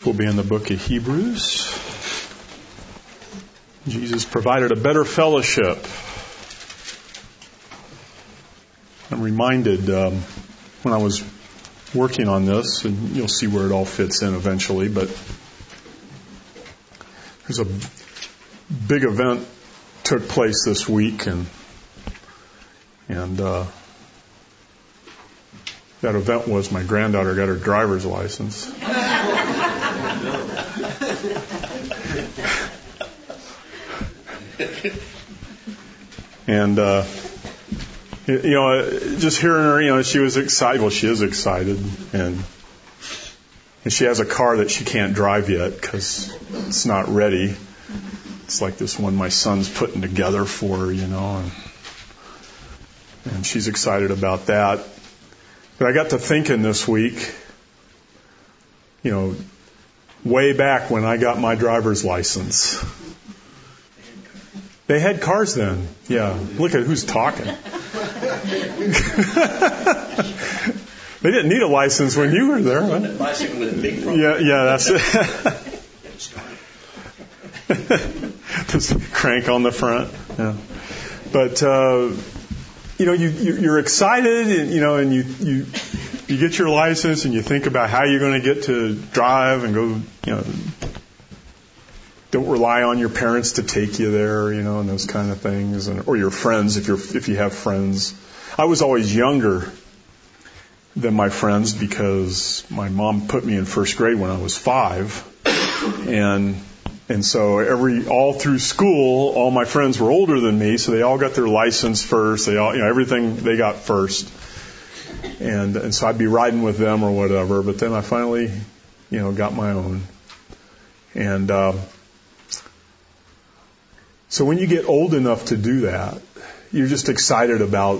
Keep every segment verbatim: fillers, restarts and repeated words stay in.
We'll be in the book of Hebrews. Jesus provided a better fellowship. I'm reminded um, when I was working on this, and you'll see where it all fits in eventually, but there's a big event took place this week, and and uh, that event was my granddaughter got her driver's license. And, uh, you know, just hearing her, you know, she was excited. Well, she is excited. And, and she has a car that she can't drive yet because it's not ready. It's like this one my son's putting together for her, you know. And, and she's excited about that. But I got to thinking this week, you know, way back when I got my driver's license. They had cars then. Yeah. Look at who's talking. They didn't need a license when you were there. Right? Bicycle with a big front. Yeah, yeah, that's it. Just crank on the front. Yeah. But uh, you know, you, you you're excited, and you know, and you you you get your license, and you think about how you're going to get to drive and go, you know. Don't rely on your parents to take you there, you know, and those kind of things, and, or your friends if you're if you have friends. I was always younger than my friends because my mom put me in first grade when I was five, and and so every all through school, all my friends were older than me, so they all got their license first. They all, you know, everything they got first, and and so I'd be riding with them or whatever. But then I finally, you know, got my own, and. Uh, So when you get old enough to do that, you're just excited about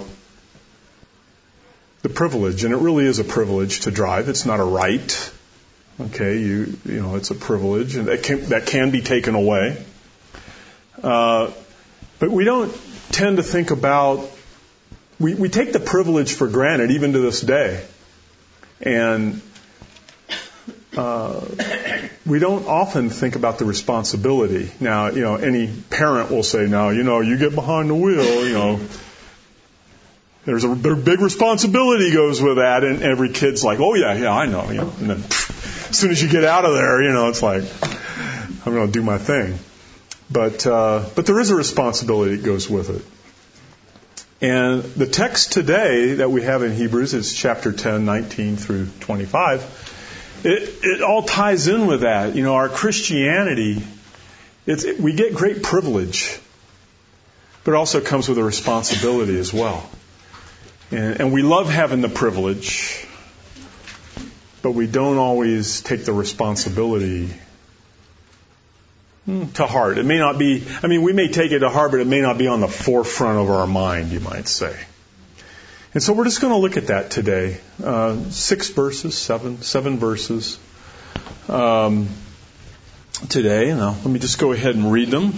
the privilege, and it really is a privilege to drive. It's not a right. Okay, you you know, it's a privilege, and that can, that can be taken away. Uh, but we don't tend to think about, we, we take the privilege for granted even to this day. And uh, we don't often think about the responsibility. Now, you know, any parent will say, now, you know, you get behind the wheel, you know, there's a big responsibility goes with that. And every kid's like, oh, yeah, yeah, I know. You know. And then pff, as soon as you get out of there, you know, it's like, I'm going to do my thing. But uh, but there is a responsibility that goes with it. And the text today that we have in Hebrews is chapter ten, nineteen through twenty-five. It, it all ties in with that. You know, our Christianity, it's, it, we get great privilege, but it also comes with a responsibility as well. And, and we love having the privilege, but we don't always take the responsibility to heart. It may not be, I mean, we may take it to heart, but it may not be on the forefront of our mind, you might say. And so we're just going to look at that today. Uh, six verses, seven, seven verses um, today. Now, let me just go ahead and read them.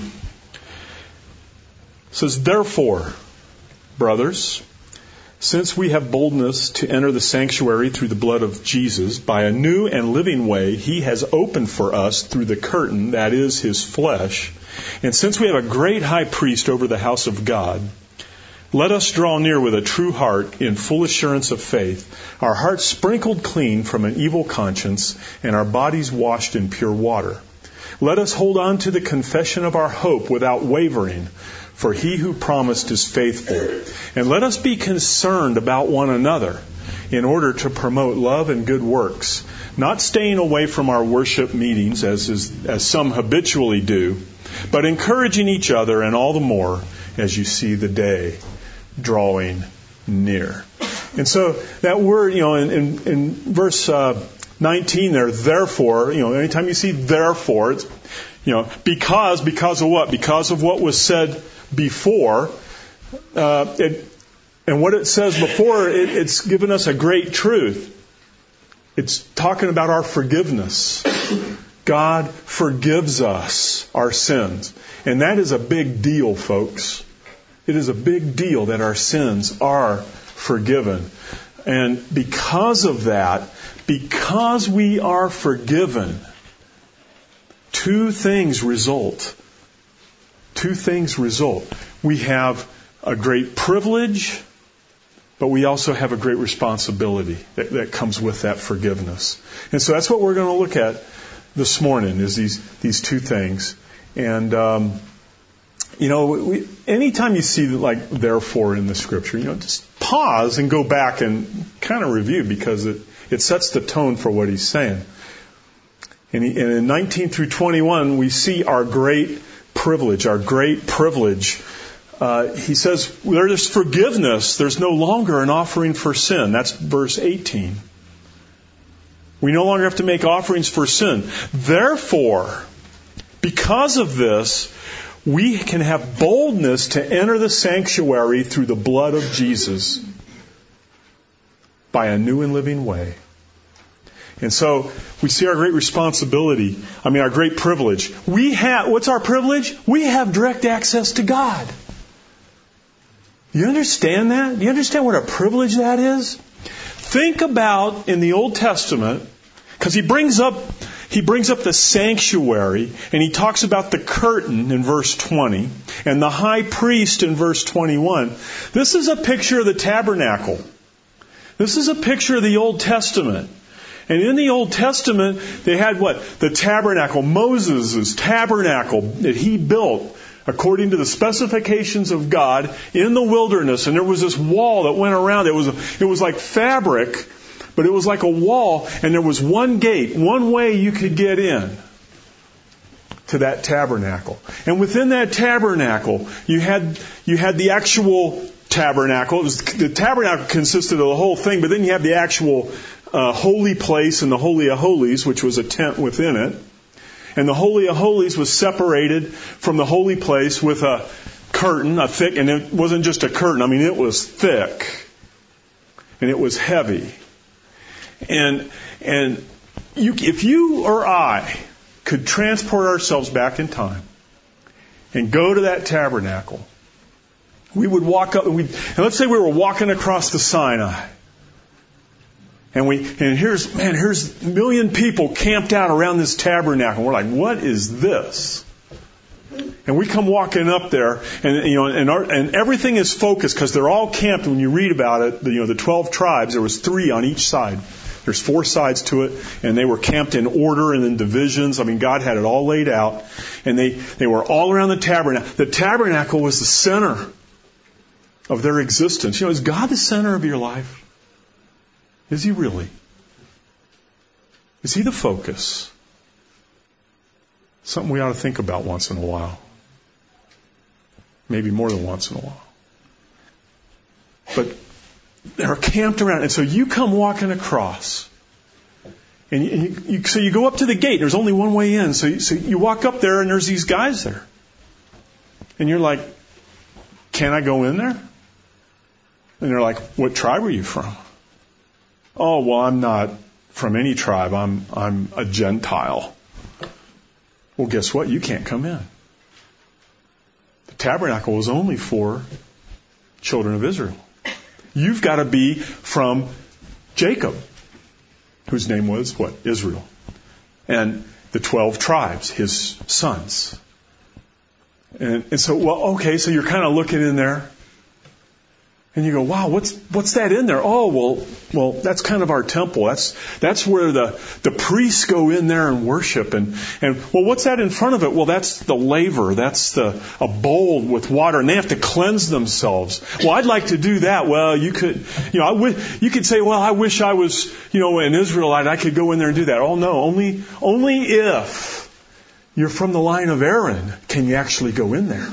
It says, therefore, brothers, since we have boldness to enter the sanctuary through the blood of Jesus, by a new and living way he has opened for us through the curtain, that is his flesh. And since we have a great high priest over the house of God, let us draw near with a true heart in full assurance of faith, our hearts sprinkled clean from an evil conscience, and our bodies washed in pure water. Let us hold on to the confession of our hope without wavering, for he who promised is faithful. And let us be concerned about one another in order to promote love and good works, not staying away from our worship meetings as is, as some habitually do, but encouraging each other, and all the more as you see the day drawing near. And so that word, you know, in, in, in verse uh, nineteen there, therefore, you know, anytime you see therefore, it's, you know, because, because of what? Because of what was said before. Uh, it, and what it says before, it, it's given us a great truth. It's talking about our forgiveness. God forgives us our sins. And that is a big deal, folks. It is a big deal that our sins are forgiven. And because of that, because we are forgiven, two things result. Two things result. We have a great privilege, but we also have a great responsibility that, that comes with that forgiveness. And so that's what we're going to look at this morning, is these these two things. And, um, you know, we, anytime you see, like, therefore in the Scripture, you know, just pause and go back and kind of review, because it, it sets the tone for what he's saying. And, he, and in nineteen through twenty-one, we see our great privilege, our great privilege. Uh, he says, there's forgiveness. There's no longer an offering for sin. That's verse eighteen. We no longer have to make offerings for sin. Therefore, because of this, we can have boldness to enter the sanctuary through the blood of Jesus by a new and living way. And so we see our great responsibility, I mean our great privilege. We have, what's our privilege? We have direct access to God. You understand that? Do you understand what a privilege that is? Think about in the Old Testament, because he brings up he brings up the sanctuary, and he talks about the curtain in verse twenty, and the high priest in verse twenty-one. This is a picture of the tabernacle. This is a picture of the Old Testament. And in the Old Testament, they had what? The tabernacle, Moses' tabernacle that he built according to the specifications of God in the wilderness. And there was this wall that went around. It was, it was like fabric, but it was like a wall. And there was one gate, one way you could get in to that tabernacle. And within that tabernacle, you had, you had the actual tabernacle. It was, the tabernacle consisted of the whole thing, but then you have the actual uh, holy place and the Holy of Holies, which was a tent within it. And the Holy of Holies was separated from the holy place with a curtain, a thick, and it wasn't just a curtain. I mean, it was thick. And it was heavy. And, and you, if you or I could transport ourselves back in time and go to that tabernacle, we would walk up, and, we'd, and let's say we were walking across the Sinai. And we and here's man, here's a million people camped out around this tabernacle. We're like, what is this? And we come walking up there, and you know, and our, and everything is focused because they're all camped. When you read about it, you know, the twelve tribes, there was three on each side. There's four sides to it, and they were camped in order and in divisions. I mean, God had it all laid out, and they they were all around the tabernacle. The tabernacle was the center of their existence. You know, is God the center of your life? Is He really? Is He the focus? Something we ought to think about once in a while. Maybe more than once in a while. But they're camped around. And so you come walking across. And you, and you, you, so you go up to the gate. There's only one way in. So you, so you walk up there and there's these guys there. And you're like, can I go in there? And they're like, what tribe are you from? Oh, well, I'm not from any tribe. I'm I'm a Gentile. Well, guess what? You can't come in. The tabernacle was only for children of Israel. You've got to be from Jacob, whose name was what? Israel. And the twelve tribes, his sons. And, and so, well, okay, so you're kind of looking in there. And you go, wow, what's what's that in there? Oh, well, well, that's kind of our temple. That's that's where the, the priests go in there and worship. And, and well, what's that in front of it? Well, that's the laver. That's the a bowl with water, and they have to cleanse themselves. Well, I'd like to do that. Well, you could, you know, I w- you could say, well, I wish I was, you know, an Israelite. I could go in there and do that. Oh no, only only if you're from the line of Aaron can you actually go in there.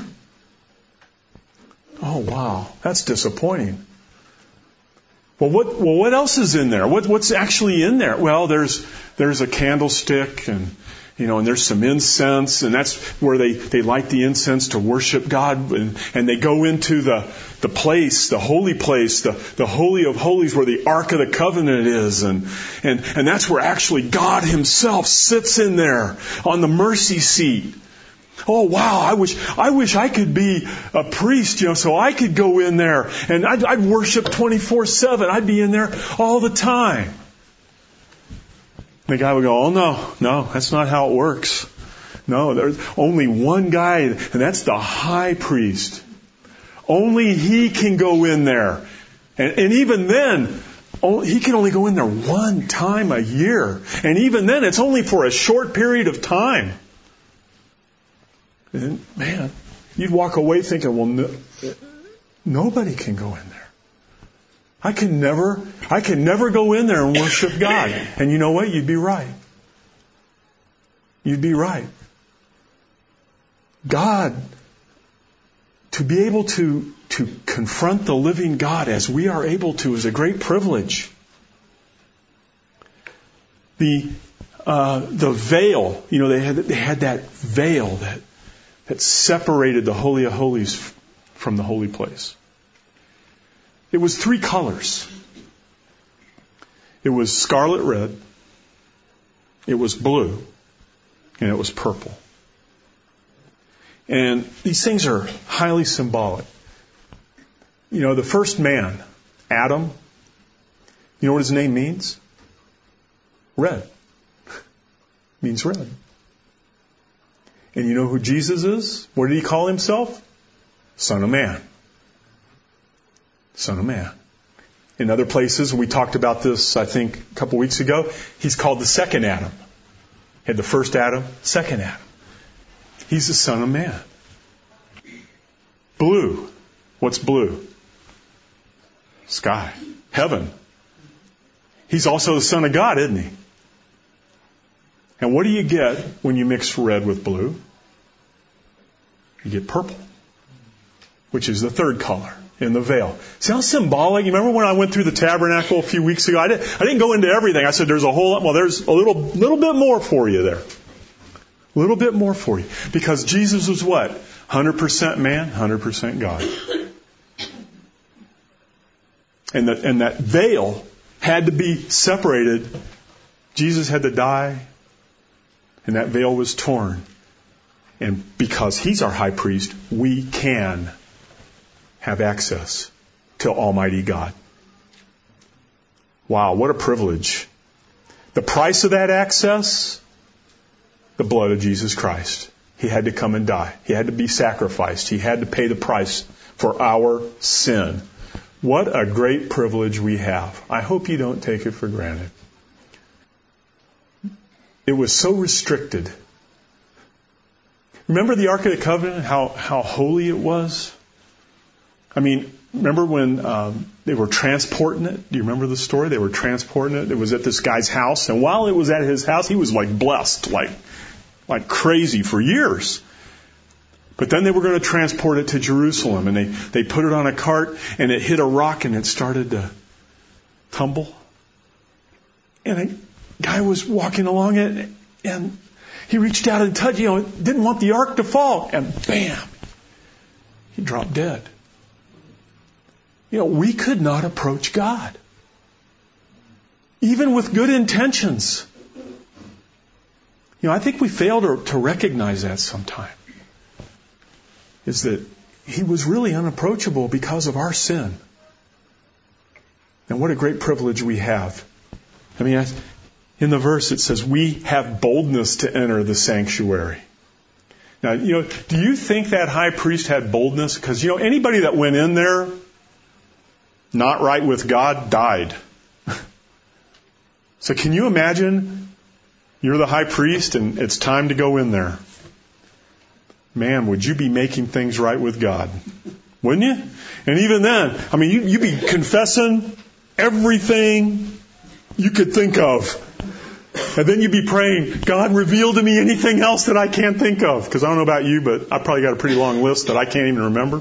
Oh, wow. That's disappointing. Well, what, well, what else is in there? What, what's actually in there? Well, there's, there's a candlestick and, you know, and there's some incense, and that's where they, they light the incense to worship God, and, and they go into the, the place, the holy place, the, the Holy of Holies where the Ark of the Covenant is, and, and, and that's where actually God Himself sits in there on the mercy seat. Oh, wow, I wish I wish I could be a priest, you know, so I could go in there and I'd, I'd worship twenty-four seven. I'd be in there all the time. The guy would go, oh, no, no, that's not how it works. No, there's only one guy, and that's the high priest. Only he can go in there. And, and even then, he can only go in there one time a year. And even then, it's only for a short period of time. And man, you'd walk away thinking, well, no, nobody can go in there. I can never, I can never go in there and worship God. And you know what? You'd be right. You'd be right. God, to be able to, to confront the living God as we are able to is a great privilege. The, uh, the veil, you know, they had, they had that veil that, that separated the Holy of Holies from the holy place. It was three colors. It was scarlet red, it was blue, and it was purple. And these things are highly symbolic. You know, the first man, Adam, you know what his name means? Red. Means red. And you know who Jesus is? What did he call himself? Son of Man. Son of Man. In other places, we talked about this, I think, a couple weeks ago, he's called the second Adam. He had the first Adam, second Adam. He's the Son of Man. Blue. What's blue? Sky. Heaven. He's also the Son of God, isn't he? And what do you get when you mix red with blue? You get purple, which is the third color in the veil. See how symbolic? You remember when I went through the tabernacle a few weeks ago? I didn't, I didn't go into everything. I said there's a whole lot. Well, there's a little, little bit more for you there. A little bit more for you. Because Jesus was what? one hundred percent man, one hundred percent God. And, the, and that veil had to be separated. Jesus had to die. And that veil was torn. And because He's our high priest, we can have access to Almighty God. Wow, what a privilege. The price of that access? The blood of Jesus Christ. He had to come and die. He had to be sacrificed. He had to pay the price for our sin. What a great privilege we have. I hope you don't take it for granted. It was so restricted. Remember the Ark of the Covenant, how, how holy it was? I mean, remember when um, they were transporting it? Do you remember the story? They were transporting it. It was at this guy's house. And while it was at his house, he was like blessed, like, like crazy for years. But then they were going to transport it to Jerusalem. And they, they put it on a cart and it hit a rock and it started to tumble. And a guy was walking along it and he reached out and touched, you know, didn't want the ark to fall. And bam, he dropped dead. You know, we could not approach God. Even with good intentions. You know, I think we fail to, to recognize that sometime. Is that He was really unapproachable because of our sin. And what a great privilege we have. I mean, in the verse it says, we have boldness to enter the sanctuary. Now, you know, do you think that high priest had boldness? Because, you know, anybody that went in there not right with God died. So can you imagine you're the high priest and it's time to go in there? Man, would you be making things right with God? Wouldn't you? And even then, I mean, you, you'd be confessing everything you could think of. And then you'd be praying, God, reveal to me anything else that I can't think of. Because I don't know about you, but I've probably got a pretty long list that I can't even remember.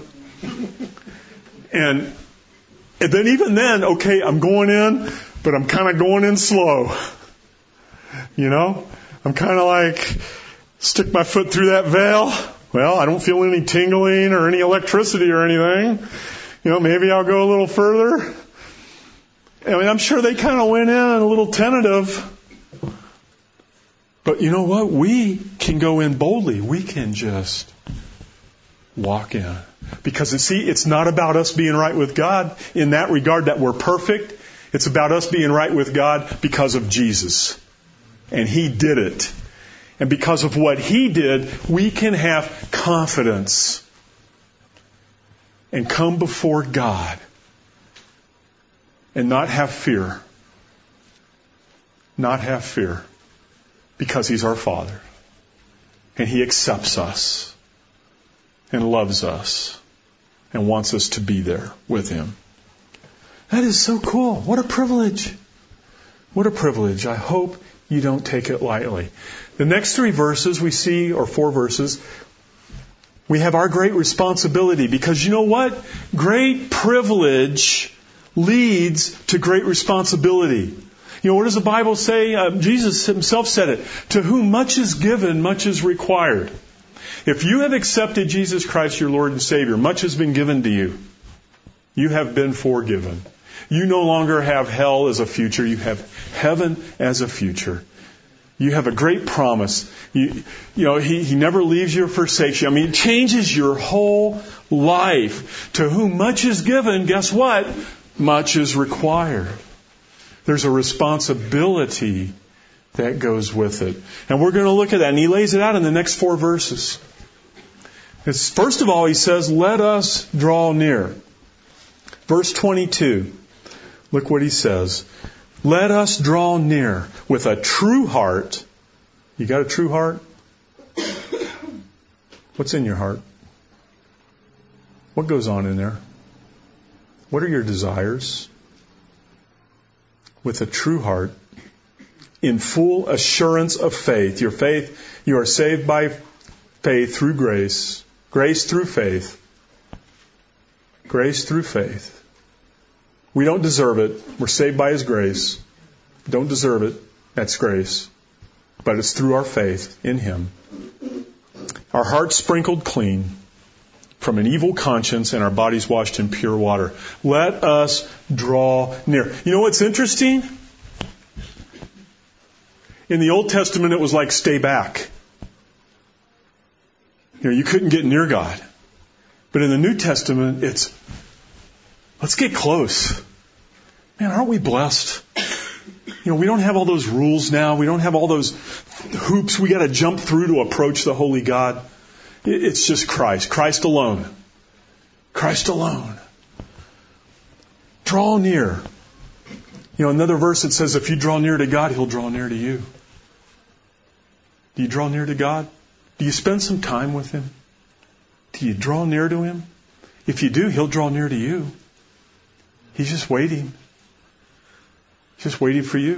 And, and then even then, okay, I'm going in, but I'm kind of going in slow. You know? I'm kind of like, stick my foot through that veil. Well, I don't feel any tingling or any electricity or anything. You know, maybe I'll go a little further. I mean, I'm sure they kind of went in a little tentative. But you know what? We can go in boldly. We can just walk in. Because, see, it's not about us being right with God in that regard that we're perfect. It's about us being right with God because of Jesus. And He did it. And because of what He did, we can have confidence and come before God and not have fear. Not have fear. Because He's our Father. And He accepts us and loves us and wants us to be there with Him. That is so cool. What a privilege. What a privilege. I hope you don't take it lightly. The next three verses we see, or four verses, we have our great responsibility, because you know what? Great privilege leads to great responsibility. You know, what does the Bible say? Uh, Jesus Himself said it. To whom much is given, much is required. If you have accepted Jesus Christ, your Lord and Savior, much has been given to you. You have been forgiven. You no longer have hell as a future. You have heaven as a future. You have a great promise. You, you know, he, he never leaves you or forsakes you. I mean, it changes your whole life. To whom much is given, guess what? Much is required. There's a responsibility that goes with it. And we're going to look at that. And He lays it out in the next four verses. It's, first of all, He says, let us draw near. Verse twenty-two. Look what He says. Let us draw near with a true heart. You got a true heart? What's in your heart? What goes on in there? What are your desires? With a true heart, in full assurance of faith. Your faith, you are saved by faith through grace. Grace through faith. Grace through faith. We don't deserve it. We're saved by His grace. Don't deserve it. That's grace. But it's through our faith in Him. Our hearts sprinkled clean from an evil conscience and our bodies washed in pure water. Let us draw near. You know what's interesting? In the Old Testament, it was like stay back. You know, you couldn't get near God. But in the New Testament, it's let's get close. Man, aren't we blessed? You know, we don't have all those rules now. We don't have all those hoops we got to jump through to approach the holy God. It's just Christ. Christ alone. Christ alone. Draw near. You know, another verse that says if you draw near to God, He'll draw near to you. Do you draw near to God? Do you spend some time with Him? Do you draw near to Him? If you do, He'll draw near to you. He's just waiting. He's just waiting for you.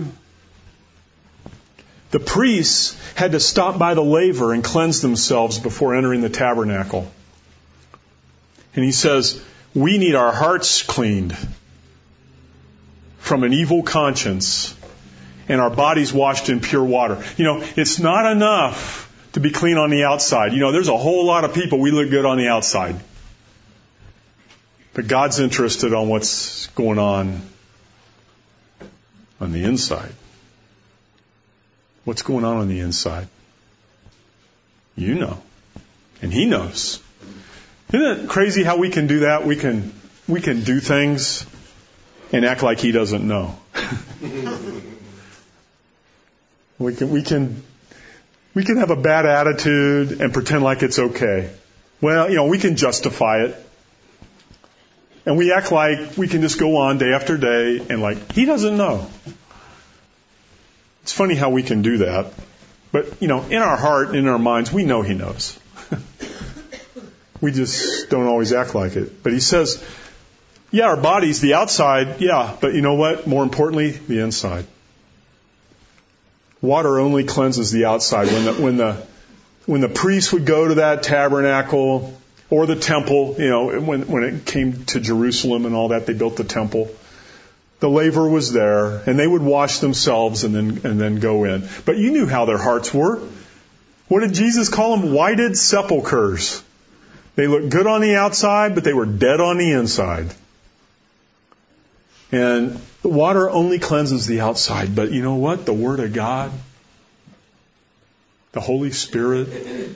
The priests had to stop by the laver and cleanse themselves before entering the tabernacle. And He says, we need our hearts cleaned from an evil conscience and our bodies washed in pure water. You know, it's not enough to be clean on the outside. You know, there's a whole lot of people, we look good on the outside. But God's interested on what's going on on the inside. What's going on on the inside? You know. And He knows. Isn't it crazy how we can do that? We can we can do things and act like He doesn't know. we can we can we can have a bad attitude and pretend like it's okay. Well, you know, we can justify it. And we act like we can just go on day after day and like, He doesn't know. It's funny how we can do that. But, you know, in our heart, in our minds, we know He knows. We just don't always act like it. But He says, yeah, our bodies, the outside, yeah, but you know what? More importantly, the inside. Water only cleanses the outside. When the, when the, when the priest would go to that tabernacle or the temple, you know, when, when it came to Jerusalem and all that, they built the temple. The laver was there, and they would wash themselves and then and then go in. But you knew how their hearts were. What did Jesus call them? Whited sepulchres. They looked good on the outside, but they were dead on the inside. And the water only cleanses the outside. But you know what? The Word of God, the Holy Spirit,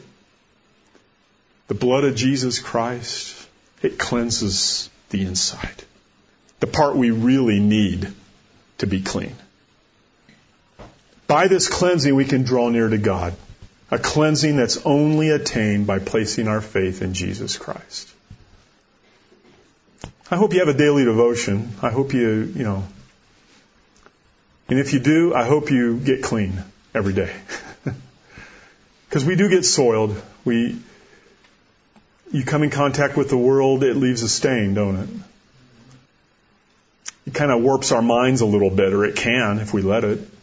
the blood of Jesus Christ, it cleanses the inside. The part we really need to be clean. By this cleansing, we can draw near to God. A cleansing that's only attained by placing our faith in Jesus Christ. I hope you have a daily devotion. I hope you, you know, and if you do, I hope you get clean every day. Because we do get soiled. We, you come in contact with the world, it leaves a stain, don't it? It kind of warps our minds a little bit, or it can if we let it.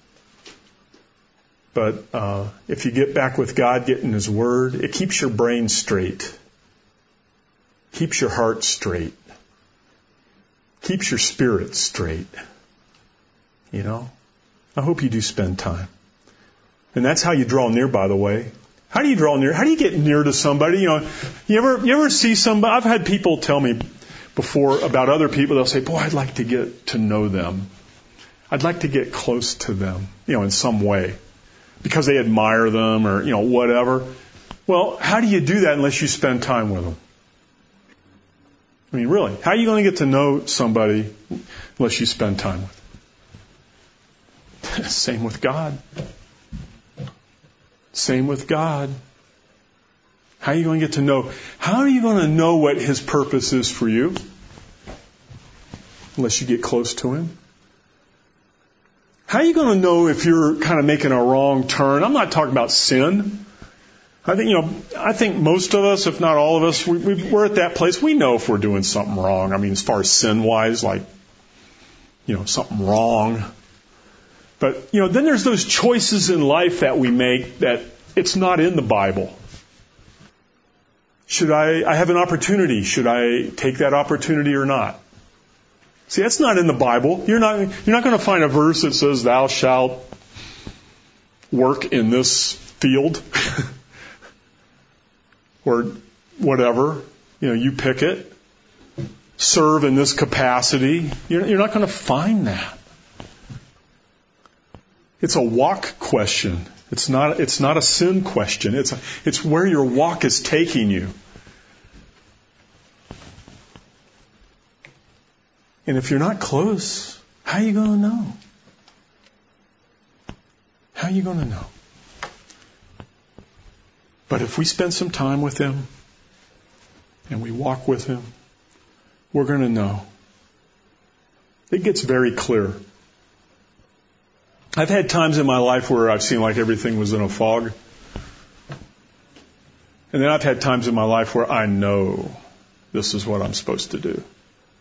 But uh, if you get back with God, get in His Word, it keeps your brain straight. Keeps your heart straight. Keeps your spirit straight. You know? I hope you do spend time. And that's how you draw near, by the way. How do you draw near? How do you get near to somebody? You know, you ever you ever see somebody? I've had people tell me before about other people. They'll say, "Boy, I'd like to get to know them. I'd like to get close to them, you know, in some way, because they admire them or, you know, whatever." Well, how do you do that unless you spend time with them? I mean, really, how are you going to get to know somebody unless you spend time with them? Same with God. Same with God. How are you going to get to know? How are you going to know what His purpose is for you? Unless you get close to Him. How are you going to know if you're kind of making a wrong turn? I'm not talking about sin. I think, you know, I think most of us, if not all of us, we, we, we're at that place. We know if we're doing something wrong. I mean, as far as sin-wise, like, you know, something wrong. But, you know, then there's those choices in life that we make that it's not in the Bible. Should I, I have an opportunity. Should I take that opportunity or not? See, that's not in the Bible. You're not, you're not going to find a verse that says, "Thou shalt work in this field." Or whatever. You know, you pick it. Serve in this capacity. You're, you're not going to find that. It's a walk question. It's not, it's not a sin question. It's, a, it's where your walk is taking you. And if you're not close, how are you going to know? How are you going to know? But if we spend some time with Him and we walk with Him, we're going to know. It gets very clear. I've had times in my life where I've seen like everything was in a fog. And then I've had times in my life where I know this is what I'm supposed to do.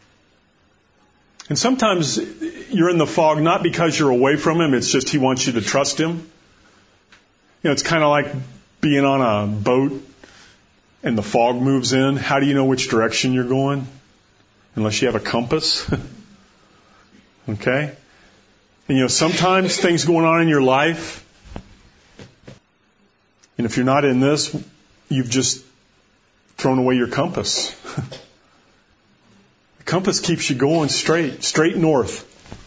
And sometimes you're in the fog not because you're away from Him, it's just He wants you to trust Him. You know, it's kind of like being on a boat and the fog moves in. How do you know which direction you're going? Unless you have a compass. Okay? And you know, sometimes things going on in your life, and if you're not in this, you've just thrown away your compass. The compass keeps you going straight, straight north.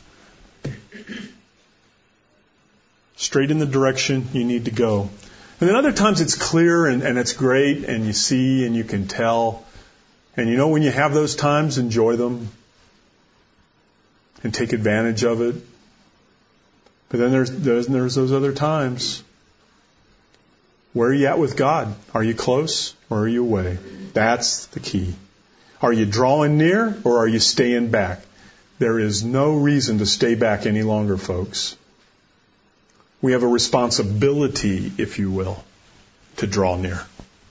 Straight in the direction you need to go. And then other times it's clear and, and it's great and you see and you can tell. And you know, when you have those times, enjoy them and take advantage of it. But then there's, there's, there's those other times. Where are you at with God? Are you close or are you away? That's the key. Are you drawing near or are you staying back? There is no reason to stay back any longer, folks. We have a responsibility, if you will, to draw near.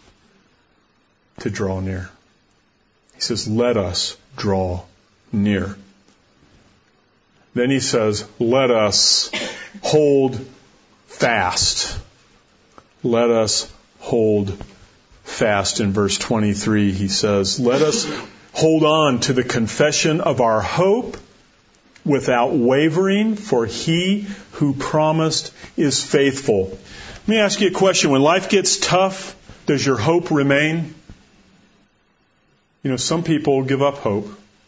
To draw near. He says, let us draw near. Then he says, let us hold fast. Let us hold fast. In verse twenty-three, he says, let us hold on to the confession of our hope without wavering, for He who promised is faithful. Let me ask you a question. When life gets tough, does your hope remain? You know, some people give up hope.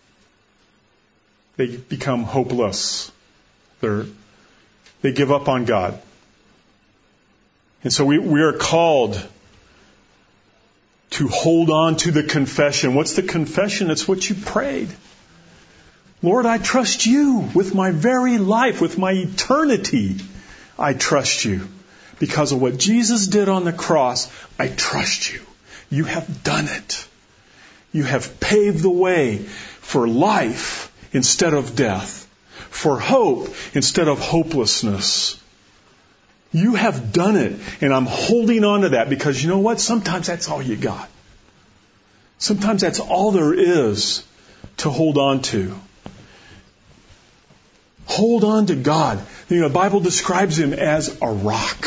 They become hopeless. They're, they give up on God. And so we, we are called to hold on to the confession. What's the confession? It's what you prayed. Lord, I trust you with my very life, with my eternity. I trust you. because of what Jesus did on the cross, I trust you. You have done it. You have paved the way for life instead of death, for hope instead of hopelessness. You have done it, and I'm holding on to that because you know what? Sometimes that's all you got. Sometimes that's all there is to hold on to. Hold on to God. You know, the Bible describes Him as a rock.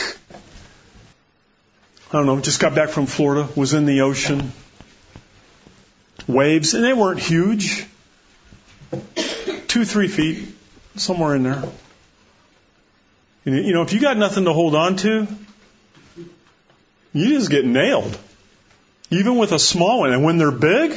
I don't know, just got back from Florida, was in the ocean. Waves, and they weren't huge. Two, three feet, somewhere in there. You know, if you got nothing to hold on to, you just get nailed. Even with a small one. And when they're big,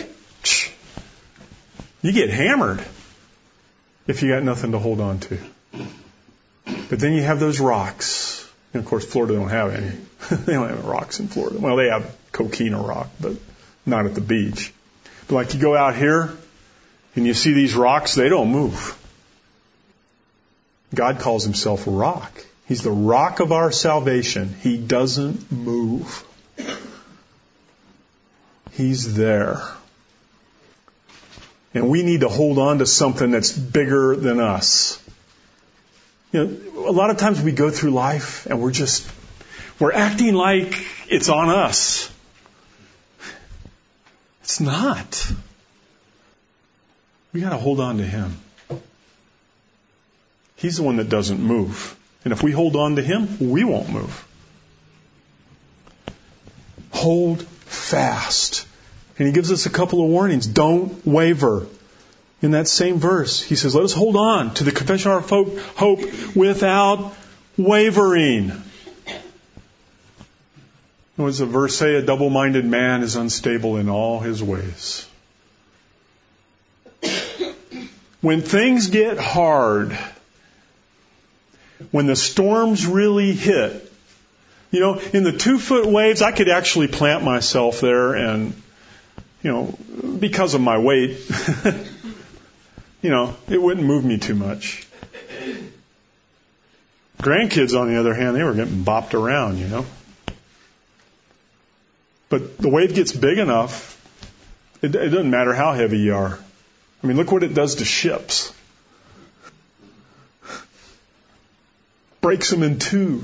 you get hammered if you got nothing to hold on to. But then you have those rocks. And of course, Florida don't have any. They don't have rocks in Florida. Well, they have coquina rock, but not at the beach. But like you go out here and you see these rocks, they don't move. God calls Himself a rock. He's the rock of our salvation. He doesn't move. He's there. And we need to hold on to something that's bigger than us. You know, a lot of times we go through life and we're just, we're acting like it's on us. It's not. We got to hold on to Him. He's the one that doesn't move. And if we hold on to Him, we won't move. Hold fast. And He gives us a couple of warnings. Don't waver. In that same verse, He says, let us hold on to the confession of our hope without wavering. What does the verse say? A double-minded man is unstable in all his ways. When things get hard, when the storms really hit, you know, in the two-foot waves, I could actually plant myself there and, you know, because of my weight, you know, it wouldn't move me too much. Grandkids, on the other hand, they were getting bopped around, you know. But the wave gets big enough, it, it doesn't matter how heavy you are. I mean, look what it does to ships. Breaks them in two.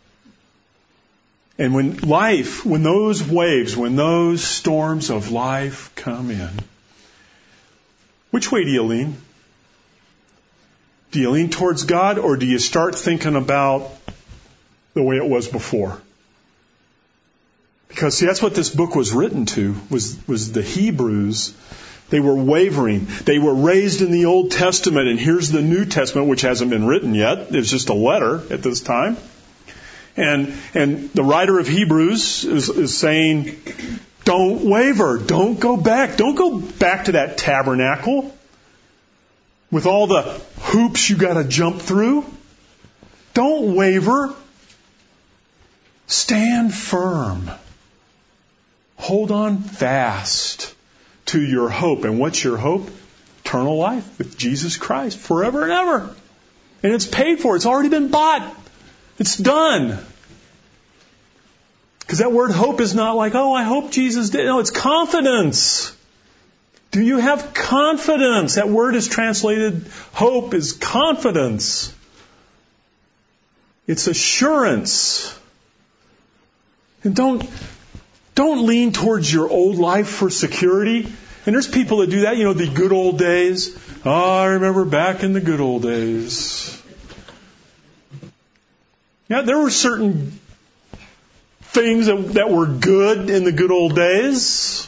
And when life, when those waves, when those storms of life come in, which way do you lean? Do you lean towards God, or do you start thinking about the way it was before? Because see, that's what this book was written to, was, was the Hebrews. They were wavering. They were raised in the Old Testament, and here's the New Testament, which hasn't been written yet. It's just a letter at this time. And and the writer of Hebrews is, is saying, don't waver. Don't go back. Don't go back to that tabernacle with all the hoops you got to jump through. Don't waver. Stand firm. Hold on fast to your hope. And what's your hope? Eternal life with Jesus Christ forever and ever. And it's paid for. It's already been bought. It's done. Because that word hope is not like, oh, I hope Jesus did. No, it's confidence. Do you have confidence? That word is translated, hope is confidence. It's assurance. And don't, don't lean towards your old life for security. And there's people that do that, you know, the good old days. Oh, I remember back in the good old days. Yeah, there were certain things that, that were good in the good old days.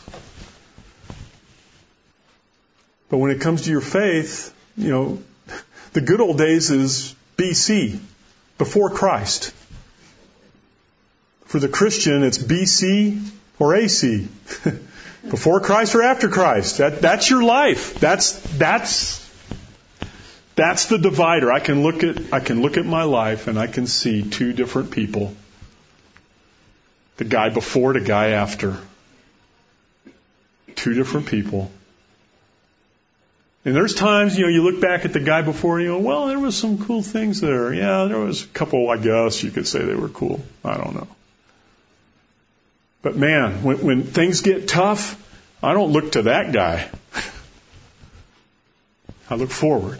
But when it comes to your faith, you know, the good old days is B C, before Christ. For the Christian, it's B C or A C, before Christ or after Christ. That, that's your life. That's that's that's the divider. I can look at I can look at my life and I can see two different people. The guy before, the guy after. Two different people. And there's times, you know, you look back at the guy before and you go, well, there was some cool things there. Yeah, there was a couple, I guess you could say they were cool. I don't know. But man, when, when things get tough, I don't look to that guy. I look forward.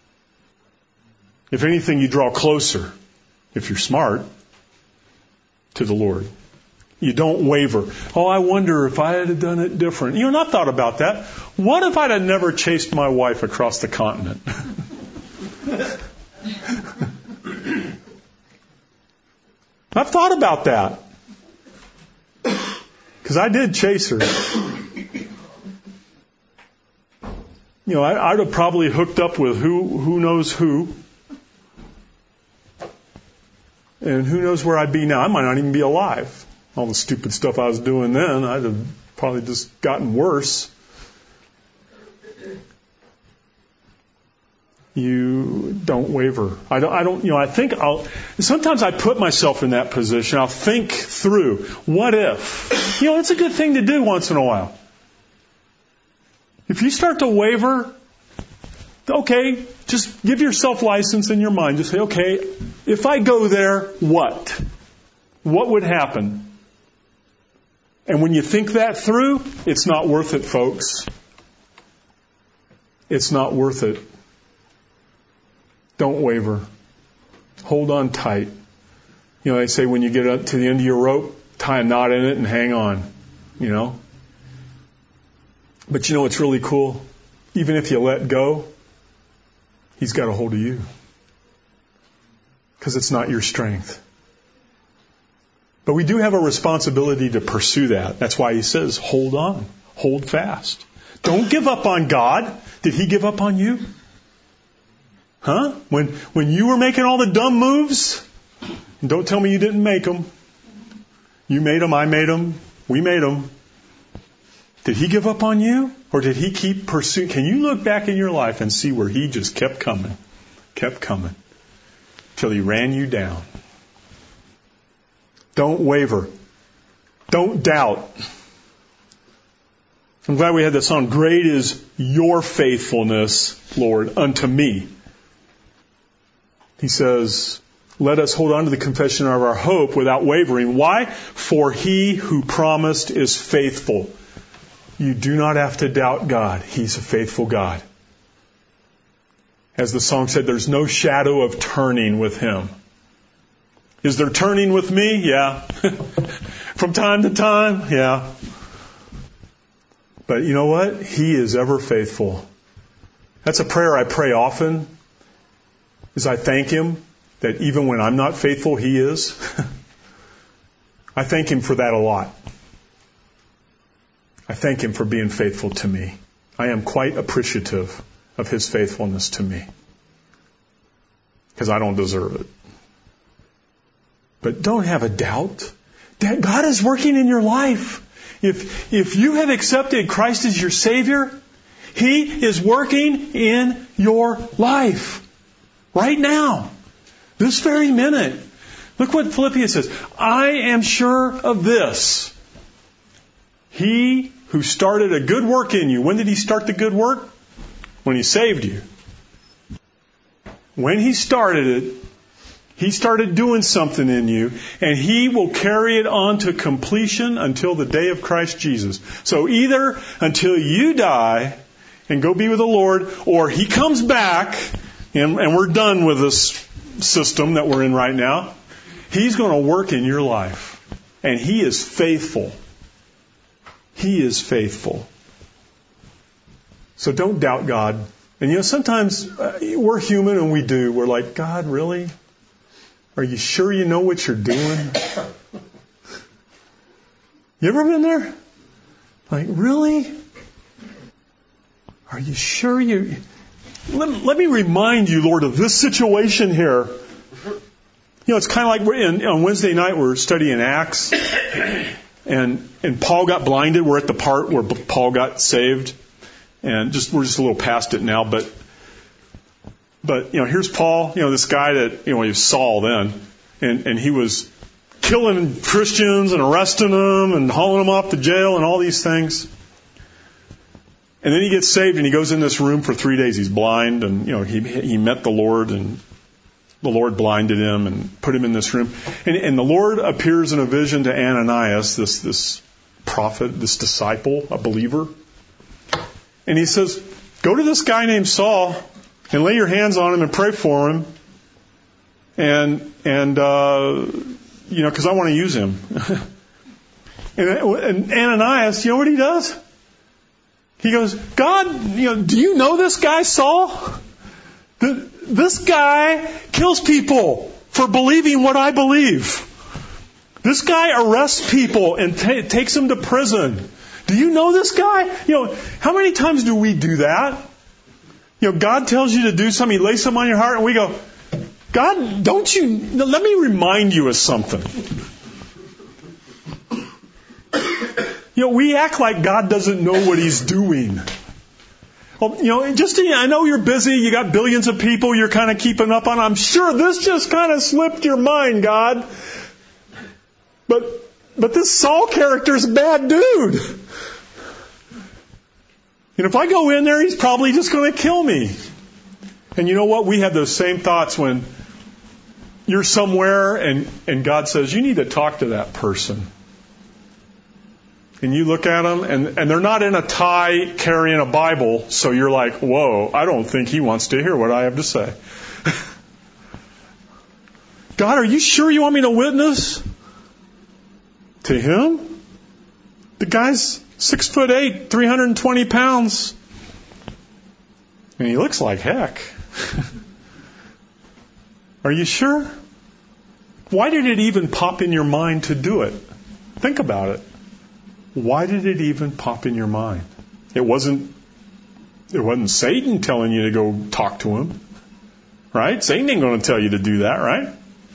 If anything, you draw closer, if you're smart, to the Lord. You don't waver. Oh, I wonder if I had done it different. You know, and I've thought about that. What if I'd have never chased my wife across the continent? I've thought about that. Because I did chase her. You know, I, I'd have probably hooked up with who who knows who. And who knows where I'd be now. I might not even be alive. All the stupid stuff I was doing then, I'd have probably just gotten worse. You don't waver. I don't, I don't, you know, I think I'll, sometimes I put myself in that position. I'll think through, what if? You know, it's a good thing to do once in a while. If you start to waver, okay, just give yourself license in your mind. Just say, okay, if I go there, what? What would happen? And when you think that through, it's not worth it, folks. It's not worth it. Don't waver. Hold on tight. You know, they say when you get up to the end of your rope, tie a knot in it and hang on. You know? But you know what's really cool? Even if you let go, He's got a hold of you. Because it's not your strength. But we do have a responsibility to pursue that. That's why He says, hold on. Hold fast. Don't give up on God. Did He give up on you? Huh? When when you were making all the dumb moves? Don't tell me you didn't make them. You made them, I made them, we made them. Did He give up on you? Or did He keep pursuing? Can you look back in your life and see where He just kept coming, kept coming, till He ran you down? Don't waver. Don't doubt. I'm glad we had the song, Great is Your Faithfulness, Lord, unto me. He says, let us hold on to the confession of our hope without wavering. Why? For He who promised is faithful. You do not have to doubt God. He's a faithful God. As the song said, there's no shadow of turning with Him. Is there turning with me? Yeah. From time to time? Yeah. But you know what? He is ever faithful. That's a prayer I pray often, is I thank Him that even when I'm not faithful, He is. I thank Him for that a lot. I thank Him for being faithful to me. I am quite appreciative of His faithfulness to me. Because I don't deserve it. But don't have a doubt. That God is working in your life. If, if you have accepted Christ as your Savior, He is working in your life. Right now. This very minute. Look what Philippians says. I am sure of this. He who started a good work in you. When did He start the good work? When He saved you. When He started it, He started doing something in you, and He will carry it on to completion until the day of Christ Jesus. So either until you die and go be with the Lord, or He comes back, and, and we're done with this system that we're in right now, He's going to work in your life. And He is faithful. He is faithful. So don't doubt God. And you know, sometimes uh, we're human and we do. We're like, God, really? Are you sure you know what you're doing? You ever been there? Like, really? Are you sure you... Let, let me remind you, Lord, of this situation here. You know, it's kind of like we're in, on Wednesday night we're studying Acts. And and Paul got blinded. We're at the part where Paul got saved. And just we're just a little past it now, but But, you know, here's Paul, you know, this guy that, you know, he was Saul then, and, and he was killing Christians and arresting them and hauling them off to jail and all these things. And then he gets saved and he goes in this room for three days. He's blind and, you know, he he met the Lord and the Lord blinded him and put him in this room. And, and the Lord appears in a vision to Ananias, this, this prophet, this disciple, a believer. And he says, go to this guy named Saul and lay your hands on him and pray for him. And, and, uh, you know, because I want to use him. and, and Ananias, you know what he does? He goes, God, you know, do you know this guy, Saul? The, this guy kills people for believing what I believe. This guy arrests people and t- takes them to prison. Do you know this guy? You know, how many times do we do that? You know, God tells you to do something, He lays something on your heart, and we go, God, don't you, let me remind you of something. You know, we act like God doesn't know what He's doing. Well, you know, just, I know you're busy, you got billions of people you're kind of keeping up on. I'm sure this just kind of slipped your mind, God. But, but this Saul character's a bad dude. And if I go in there, he's probably just going to kill me. And you know what? We have those same thoughts when you're somewhere and, and God says, you need to talk to that person. And you look at them, and, and they're not in a tie carrying a Bible, so you're like, whoa, I don't think he wants to hear what I have to say. God, are you sure you want me to witness to him? The guy's six foot eight, three hundred twenty pounds. And he looks like heck. Are you sure? Why did it even pop in your mind to do it? Think about it. Why did it even pop in your mind? It wasn't, it wasn't Satan telling you to go talk to him. Right? Satan ain't going to tell you to do that, right?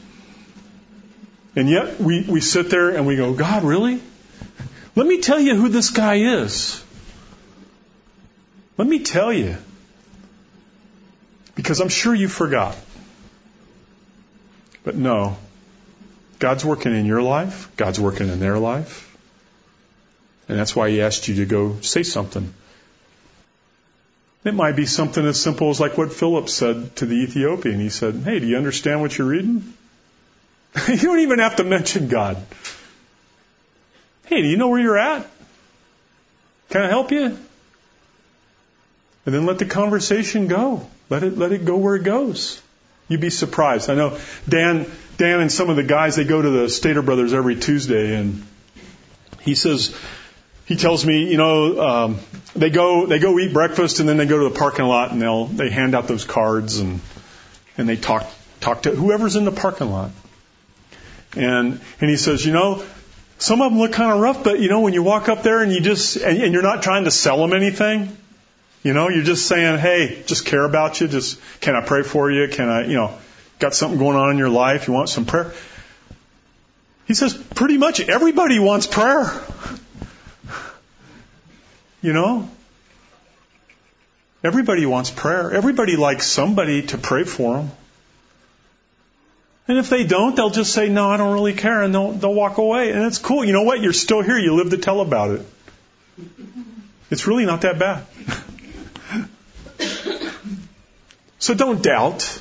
And yet we, we sit there and we go, God, really? Let me tell you who this guy is. Let me tell you. Because I'm sure you forgot. But no. God's working in your life. God's working in their life. And that's why He asked you to go say something. It might be something as simple as like what Philip said to the Ethiopian. He said, hey, do you understand what you're reading? You don't even have to mention God. Hey, do you know where you're at? Can I help you? And then let the conversation go. Let it let it go where it goes. You'd be surprised. I know Dan, Dan and some of the guys, they go to the Stater Brothers every Tuesday, and he says, he tells me, you know, um, they go they go eat breakfast, and then they go to the parking lot, and they'll they hand out those cards, and and they talk talk to whoever's in the parking lot. And and he says, you know, some of them look kind of rough, but you know, when you walk up there and you just and, and you're not trying to sell them anything. You know, you're just saying, hey, just care about you. Just, can I pray for you? Can I, you know, got something going on in your life? You want some prayer? He says, pretty much everybody wants prayer. You know? Everybody wants prayer. Everybody likes somebody to pray for them. And if they don't, they'll just say, no, I don't really care. And they'll, they'll walk away. And it's cool. You know what? You're still here. You live to tell about it. It's really not that bad. So don't doubt.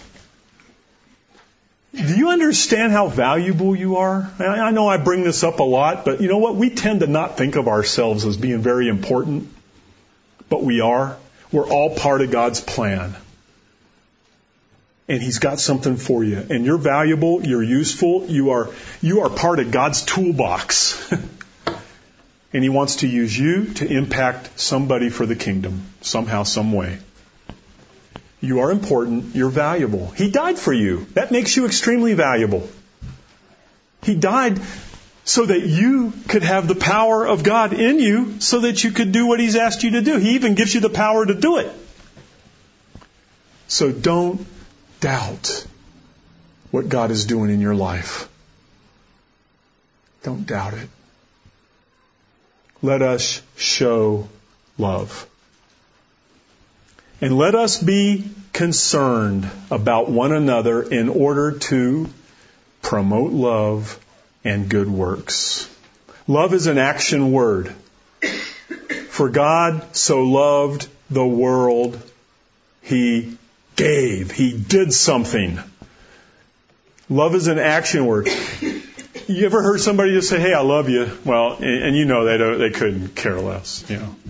Do you understand how valuable you are? I know I bring this up a lot, but you know what? We tend to not think of ourselves as being very important, but we are. We're all part of God's plan. And He's got something for you. And you're valuable, you're useful, you are you are part of God's toolbox. And He wants to use you to impact somebody for the kingdom, somehow, some way. You are important. You're valuable. He died for you. That makes you extremely valuable. He died so that you could have the power of God in you so that you could do what He's asked you to do. He even gives you the power to do it. So don't doubt what God is doing in your life. Don't doubt it. Let us show love. And let us be concerned about one another in order to promote love and good works. Love is an action word. For God so loved the world, He gave. He did something. Love is an action word. You ever heard somebody just say, "Hey, I love you"? Well, and, and you know they don't, they couldn't care less, you know.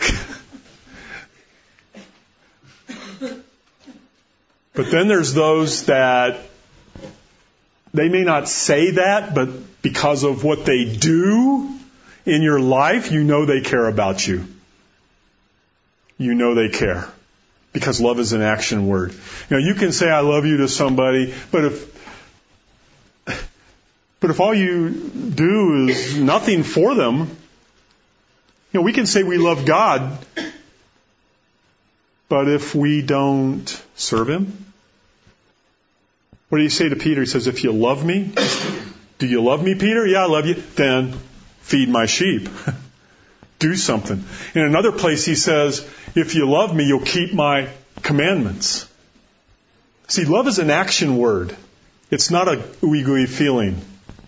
But then there's those that they may not say that, but because of what they do in your life, you know they care about you. You know they care. Because love is an action word. You know, you can say "I love you" to somebody, but if but if all you do is nothing for them, you know, we can say we love God, but if we don't serve Him, what do you say to Peter? He says, "If you love me, do you love me, Peter? Yeah, I love you. Then feed my sheep." Do something. In another place he says, "If you love me, you'll keep my commandments." See, love is an action word. It's not a ooey gooey feeling.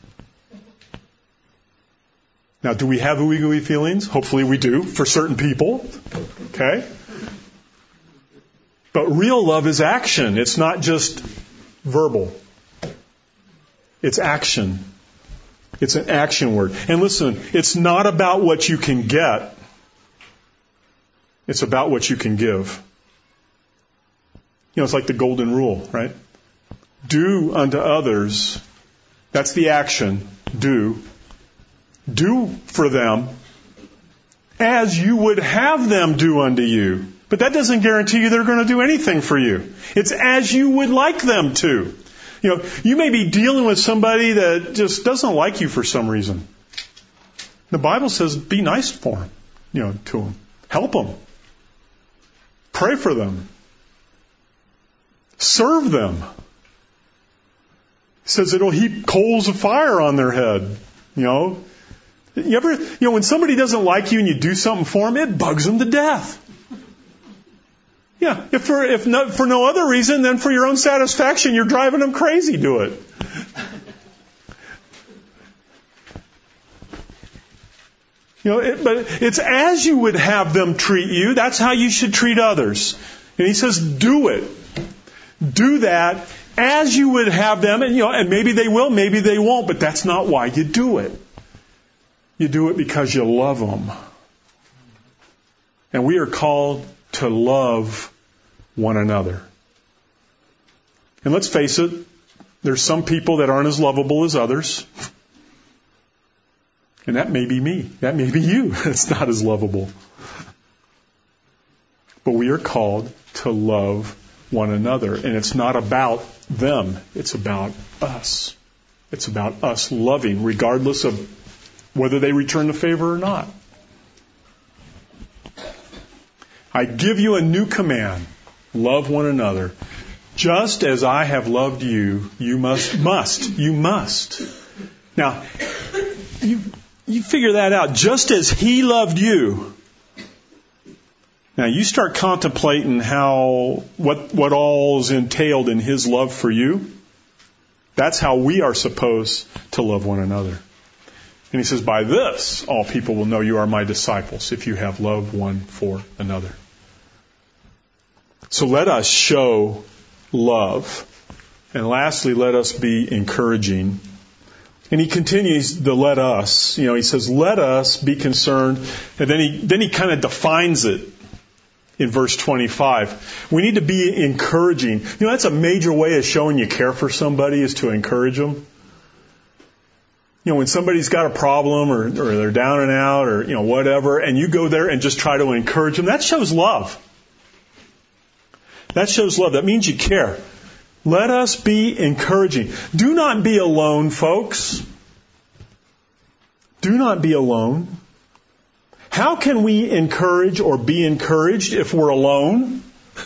Now, do we have ooey gooey feelings? Hopefully we do, for certain people. Okay? But real love is action. It's not just verbal. It's action. It's an action word. And listen, it's not about what you can get. It's about what you can give. You know, it's like the golden rule, right? Do unto others. That's the action. Do. Do for them as you would have them do unto you. But that doesn't guarantee you they're going to do anything for you. It's as you would like them to. You know, you may be dealing with somebody that just doesn't like you for some reason. The Bible says be nice for them, you know, to them. Help them. Pray for them. Serve them. It says it'll heap coals of fire on their head. You know, you ever, you know, when somebody doesn't like you and you do something for them, it bugs them to death. Yeah, if for if no, for no other reason than for your own satisfaction, you're driving them crazy. Do it. You know, it, but it's as you would have them treat you. That's how you should treat others. And he says, do it. Do that as you would have them, and you know, and maybe they will, maybe they won't. But that's not why you do it. You do it because you love them. And we are called to love one another. And let's face it, there's some people that aren't as lovable as others. And that may be me. That may be you. It's not as lovable. But we are called to love one another. And it's not about them. It's about us. It's about us loving, regardless of whether they return the favor or not. I give you a new command. Love one another. Just as I have loved you, you must, must, you must. Now, you, you figure that out. Just as He loved you. Now, you start contemplating how, what, what all is entailed in His love for you. That's how we are supposed to love one another. And He says, by this, all people will know you are my disciples, if you have love one for another. So let us show love. And lastly, let us be encouraging. And he continues the let us. You know, he says, let us be concerned. And then he, then he kind of defines it in verse twenty-five. We need to be encouraging. You know, that's a major way of showing you care for somebody, is to encourage them. You know, when somebody's got a problem or, or they're down and out or, you know, whatever, and you go there and just try to encourage them, that shows love. That shows love. That means you care. Let us be encouraging. Do not be alone, folks. Do not be alone. How can we encourage or be encouraged if we're alone?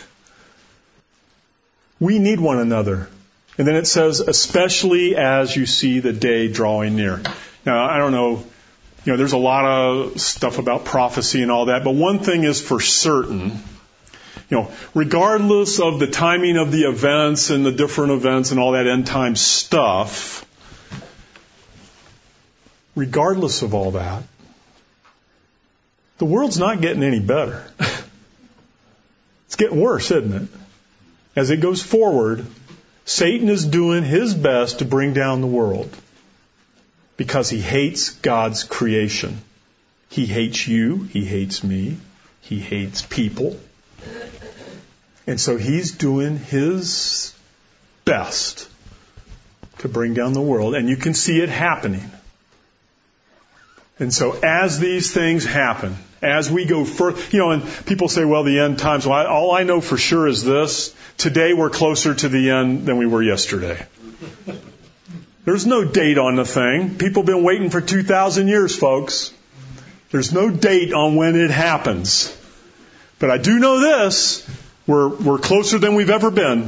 We need one another. And then it says, especially as you see the day drawing near. Now, I don't know, you know, there's a lot of stuff about prophecy and all that, but one thing is for certain. You know, regardless of the timing of the events and the different events and all that end time stuff, regardless of all that, The world's not getting any better. It's getting worse, isn't it? As it goes forward, Satan is doing his best to bring down the world because he hates God's creation. He hates you. He hates me. He hates people. And so he's doing his best to bring down the world. And you can see it happening. And so as these things happen, as we go further, you know, and people say, well, the end times, well, I, all I know for sure is this. Today we're closer to the end than we were yesterday. There's no date on the thing. People have been waiting for two thousand years, folks. There's no date on when it happens. But I do know this. We're, we're closer than we've ever been.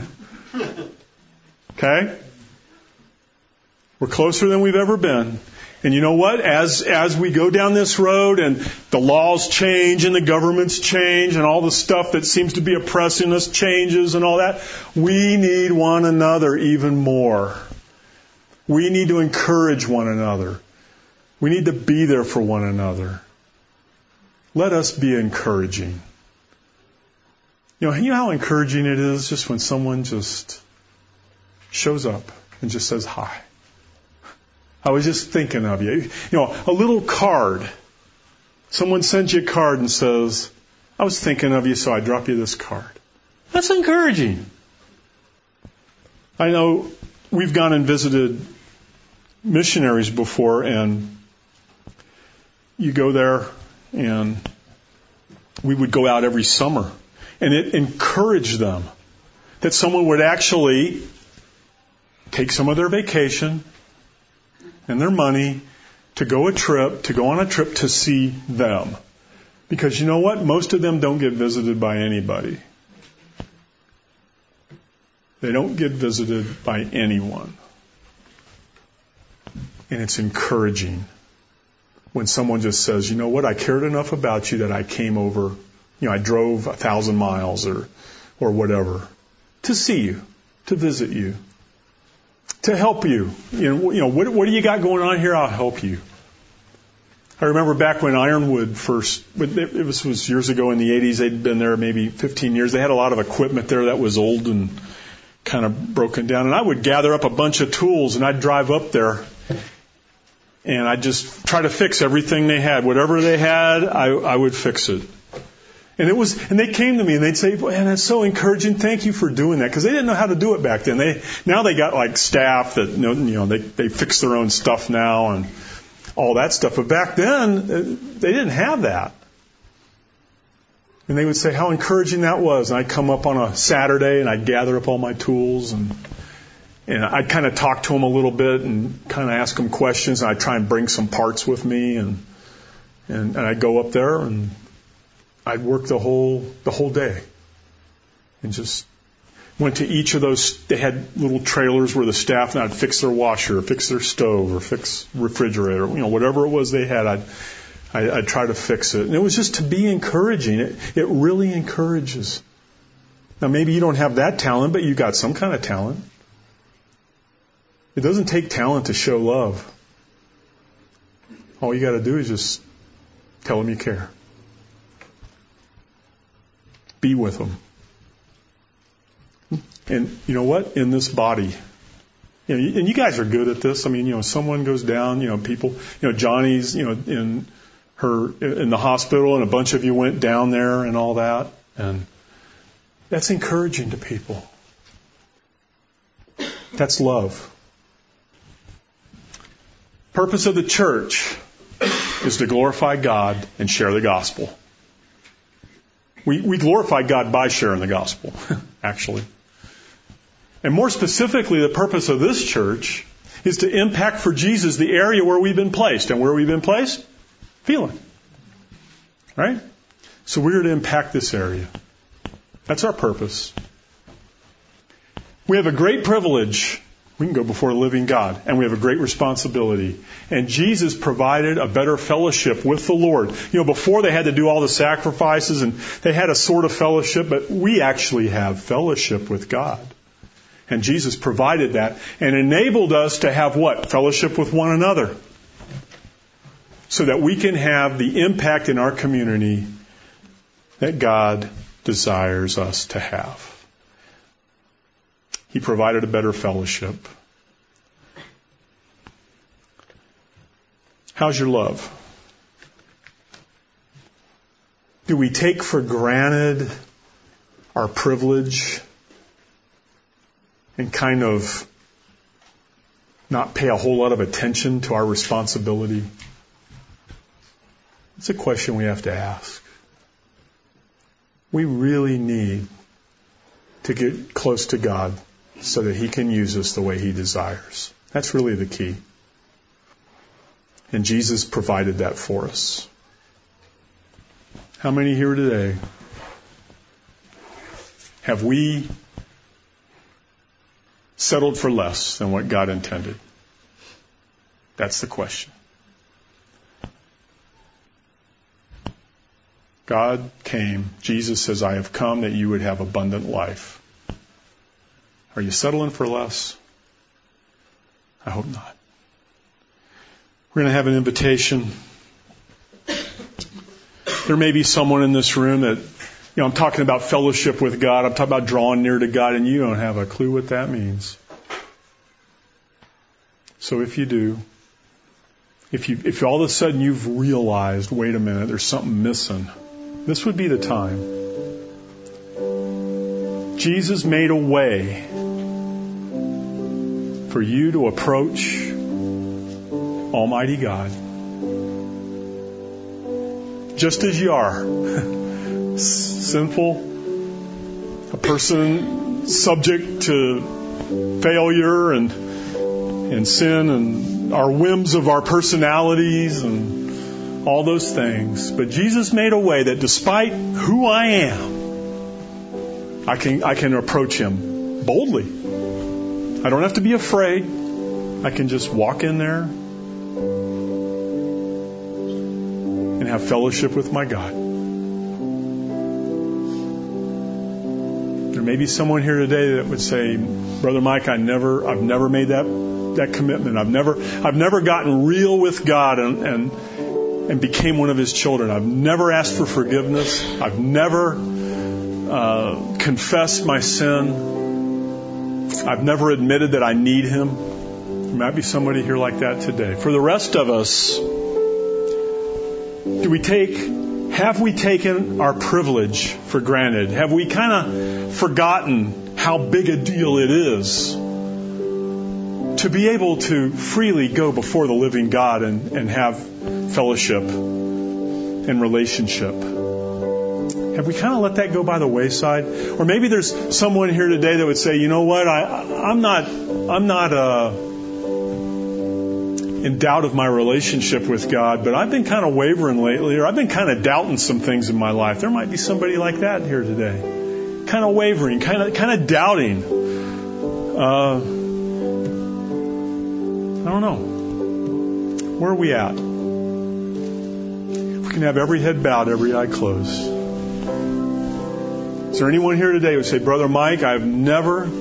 Okay? We're closer than we've ever been. And you know what? As as we go down this road and the laws change and the governments change and all the stuff that seems to be oppressing us changes and all that, we need one another even more. We need to encourage one another. We need to be there for one another. Let us be encouraging. You know, you know how encouraging it is just when someone just shows up and just says hi. I was just thinking of you. You know, a little card. Someone sends you a card and says, I was thinking of you, so I drop you this card. That's encouraging. I know we've gone and visited missionaries before, and you go there, and we would go out every summer. And it encouraged them that someone would actually take some of their vacation and their money to go a trip, to go on a trip to see them. Because you know what? Most of them don't get visited by anybody. They don't get visited by anyone. And it's encouraging when someone just says, you know what? I cared enough about you that I came over, you know, I drove a thousand miles or, or whatever to see you, to visit you. To help you. You know, you know what, what do you got going on here? I'll help you. I remember back when Ironwood first, it was, was years ago in the eighties, they'd been there maybe fifteen years. They had a lot of equipment there that was old and kind of broken down. And I would gather up a bunch of tools and I'd drive up there and I'd just try to fix everything they had. Whatever they had, I, I would fix it. And it was, and they came to me and they'd say, "Man, that's so encouraging. Thank you for doing that." Because they didn't know how to do it back then. They now they got like staff that you know, you know they they fix their own stuff now and all that stuff. But back then they didn't have that. And they would say how encouraging that was. And I'd come up on a Saturday and I'd gather up all my tools and and I'd kind of talk to them a little bit and kind of ask them questions. And I'd try and bring some parts with me and and, and I'd go up there and I'd work the whole the whole day and just went to each of those. They had little trailers where the staff and I'd fix their washer, or fix their stove, or fix refrigerator, you know, whatever it was they had. I'd I, I'd try to fix it, and it was just to be encouraging. It it really encourages. Now maybe you don't have that talent, but you got some kind of talent. It doesn't take talent to show love. All you got to do is just tell them you care. Be with them. And you know what? In this body, you know, and you guys are good at this. I mean, you know, someone goes down, you know, people, you know, Johnny's, you know, in her, in the hospital and a bunch of you went down there and all that. And that's encouraging to people. That's love. Purpose of the church is to glorify God and share the gospel. We, we glorify God by sharing the gospel, actually. And more specifically, the purpose of this church is to impact for Jesus the area where we've been placed. And where we've been placed? Phelan. Right? So we're to impact this area. That's our purpose. We have a great privilege. We can go before a living God. And we have a great responsibility. And Jesus provided a better fellowship with the Lord. You know, before they had to do all the sacrifices and they had a sort of fellowship, but we actually have fellowship with God. And Jesus provided that and enabled us to have what? Fellowship with one another. so that we can have the impact in our community that God desires us to have. He provided a better fellowship. How's your love? Do we take for granted our privilege and kind of not pay a whole lot of attention to our responsibility? It's a question we have to ask. We really need to get close to God so that He can use us the way He desires. That's really the key. And Jesus provided that for us. How many here today have we settled for less than what God intended? That's the question. God came. Jesus says, I have come that you would have abundant life. Are you settling for less? I hope not. We're going to have an invitation. There may be someone in this room that, you know, I'm talking about fellowship with God. I'm talking about drawing near to God, and you don't have a clue what that means. So if you do, if you, if all of a sudden you've realized, wait a minute, there's something missing, this would be the time. Jesus made a way for you to approach Almighty God. Just as you are. Sinful. A person subject to failure and, and sin and our whims of our personalities and all those things. But Jesus made a way that despite who I am, I can, I can approach Him boldly. I don't have to be afraid. I can just walk in there and have fellowship with my God. There may be someone here today that would say, Brother Mike, I never, I've never made that, that commitment. I've never, I've never gotten real with God and, and, and became one of His children. I've never asked for forgiveness. I've never uh, confessed my sin. I've never admitted that I need Him. There might be somebody here like that today. For the rest of us, do we take, have we taken our privilege for granted? Have we kind of forgotten how big a deal it is to be able to freely go before the living God and, and have fellowship and relationship? Have we kind of let that go by the wayside? Or maybe there's someone here today that would say, you know what, I, I'm not, I'm not, uh, in doubt of my relationship with God, but I've been kind of wavering lately, or I've been kind of doubting some things in my life. There might be somebody like that here today. Kind of wavering, kind of kind of doubting. Uh, I don't know. Where are we at? We can have every head bowed, every eye closed. Is there anyone here today who would say, Brother Mike, I've never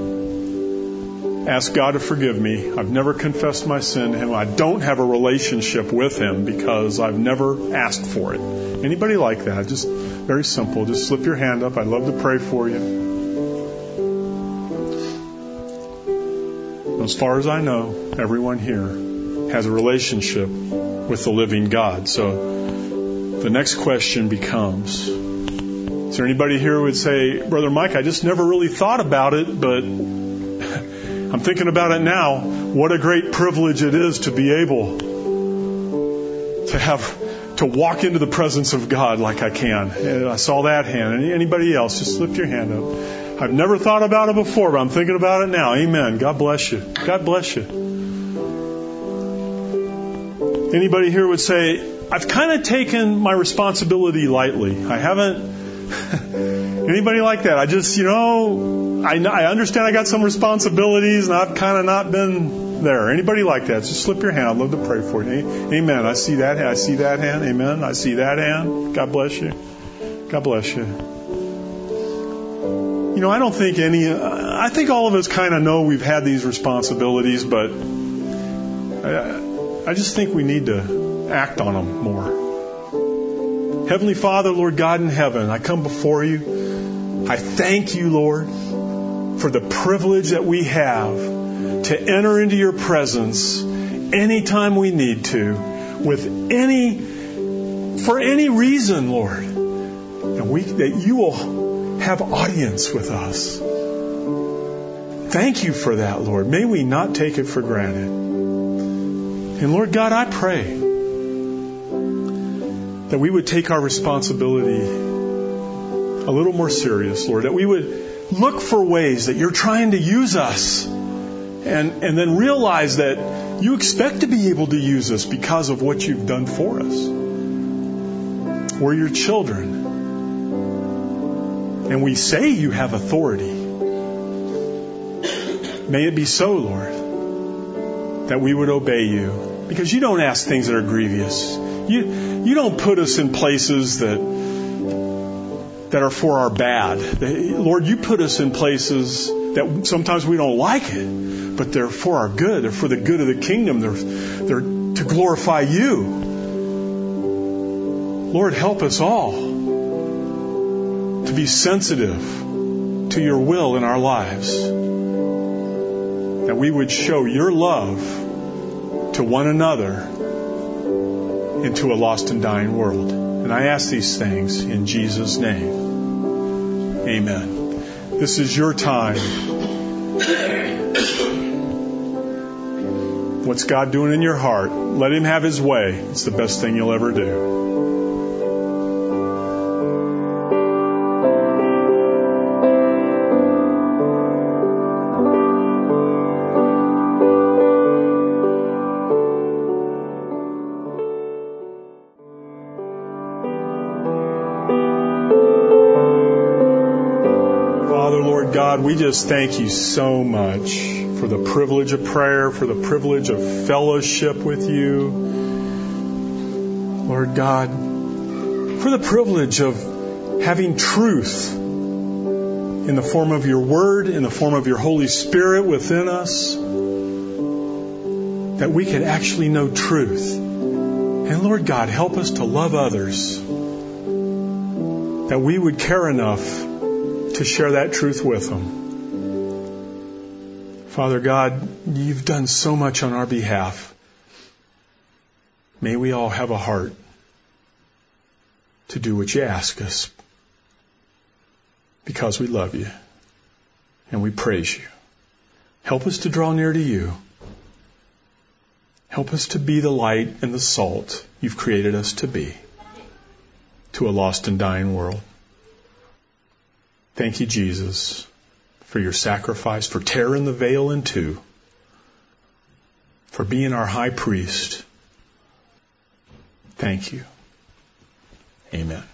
ask God to forgive me. I've never confessed my sin to Him. I don't have a relationship with Him because I've never asked for it. Anybody like that? Just very simple. Just slip your hand up. I'd love to pray for you. As far as I know, everyone here has a relationship with the living God. So the next question becomes, is there anybody here who would say, Brother Mike, I just never really thought about it, but I'm thinking about it now. What a great privilege it is to be able to have, to walk into the presence of God like I can. And I saw that hand. Anybody else, just lift your hand up. I've never thought about it before, but I'm thinking about it now. Amen. God bless you. God bless you. Anybody here would say, I've kind of taken my responsibility lightly. I haven't. Anybody like that? I just, you know, I, I understand I got some responsibilities and I've kind of not been there. Anybody like that? Just slip your hand. I'd love to pray for you. Amen. I see that hand. I see that hand. Amen. I see that hand. God bless you. God bless you. You know, I don't think any, I think all of us kind of know we've had these responsibilities, but I, I just think we need to act on them more. Heavenly Father, Lord God in heaven, I come before you. I thank you, Lord, for the privilege that we have to enter into your presence anytime we need to, with any, for any reason, Lord. And we, that you will have audience with us. Thank you for that, Lord. May we not take it for granted. And Lord God, I pray that we would take our responsibility a little more serious, Lord, that we would look for ways that you're trying to use us, and, and then realize that you expect to be able to use us because of what you've done for us. We're your children. And we say you have authority. May it be so, Lord, that we would obey you. Because you don't ask things that are grievous. You, you don't put us in places that, that are for our bad. Lord, you put us in places that sometimes we don't like it, but they're for our good. They're for the good of the kingdom. They're, they're to glorify you. Lord, help us all to be sensitive to your will in our lives. That we would show your love to one another and to a lost and dying world. And I ask these things in Jesus' name. Amen. This is your time. What's God doing in your heart? Let Him have His way. It's the best thing you'll ever do. God, we just thank you so much for the privilege of prayer, for the privilege of fellowship with you. Lord God, for the privilege of having truth in the form of your word, in the form of your Holy Spirit within us, that we could actually know truth. And Lord God, help us to love others, that we would care enough to share that truth with them. Father God, you've done so much on our behalf. May we all have a heart to do what you ask us, because we love you and we praise you. Help us to draw near to you. Help us to be the light and the salt you've created us to be to a lost and dying world. Thank you, Jesus, for your sacrifice, for tearing the veil in two, for being our high priest. Thank you. Amen.